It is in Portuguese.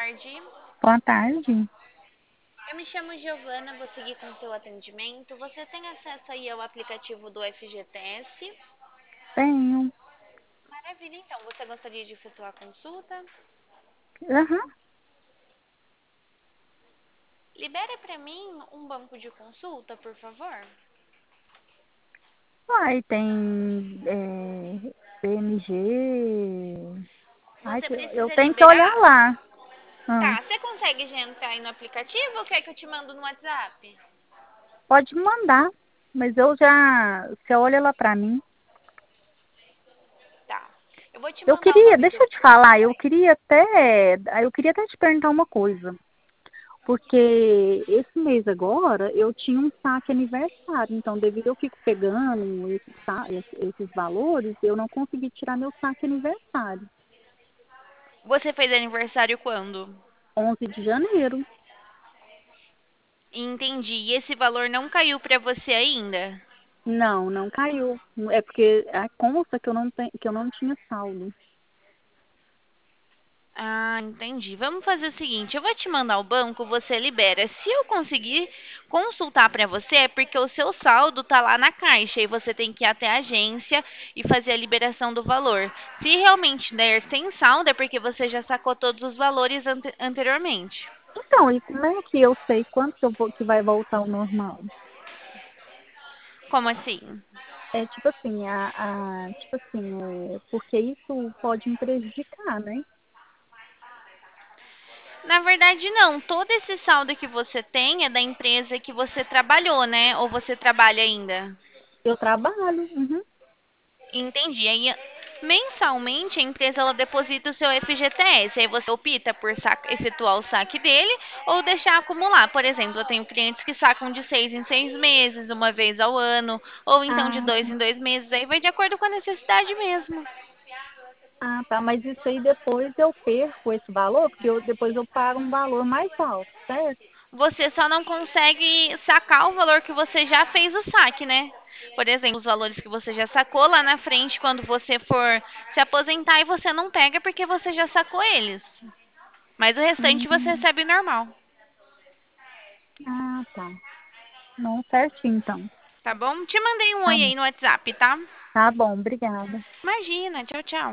tarde. Boa tarde. Eu me chamo Giovana, vou seguir com o seu atendimento. Você tem acesso aí ao aplicativo do FGTS? Tenho. Maravilha, então. Você gostaria de efetuar a consulta? Aham. Libere para mim um banco de consulta, por favor. Aí tem PMG. Ai, Você eu precisa tenho que olhar liberar? lá. Ah, Tá, você consegue já entrar aí no aplicativo ou quer que eu te mando no WhatsApp? pode mandar, mas eu já. Você olha lá pra mim. Tá. Eu vou te Eu mandar o queria, nome deixa do. eu te falar, eu queria até te perguntar uma coisa. Porque esse mês agora eu tinha um saque aniversário, então devido eu fico pegando esses valores, eu não consegui tirar meu saque aniversário. Você fez aniversário quando? 11 de janeiro. Entendi. E esse valor não caiu para você ainda? Não, não caiu. É porque a consta que eu não tinha saldo. Ah, entendi. Vamos fazer o seguinte, eu vou te mandar o banco, você libera. Se eu conseguir consultar para você, é porque o seu saldo tá lá na caixa e você tem que ir até a agência e fazer a liberação do valor. Se realmente der sem saldo, é porque você já sacou todos os valores anteriormente. Então, e como é que eu sei quanto que vai voltar ao normal? Como assim? É tipo assim, tipo assim, porque isso pode me prejudicar, né? Na verdade, não. Todo esse saldo que você tem é da empresa que você trabalhou, né? Ou você trabalha ainda? Eu trabalho. Uhum. Entendi. Aí, mensalmente, a empresa ela deposita o seu FGTS. Aí você opta por efetuar o saque dele ou deixar acumular. Por exemplo, eu tenho clientes que sacam de 6 em 6 meses, uma vez ao ano, ou então de Ah, dois em 2 meses. Aí vai de acordo com a necessidade mesmo. tá, mas isso aí depois eu perco esse valor, porque depois eu pago um valor mais alto, certo? Você só não consegue sacar o valor que você já fez o saque, né? Por exemplo, os valores que você já sacou lá na frente, quando você for se aposentar e você não pega porque você já sacou eles. Mas o restante você Hum, recebe normal. tá. Não, certinho então. Tá bom? Te mandei um Tá oi bom, aí no WhatsApp, tá? tá bom, obrigada. Imagina, tchau, tchau.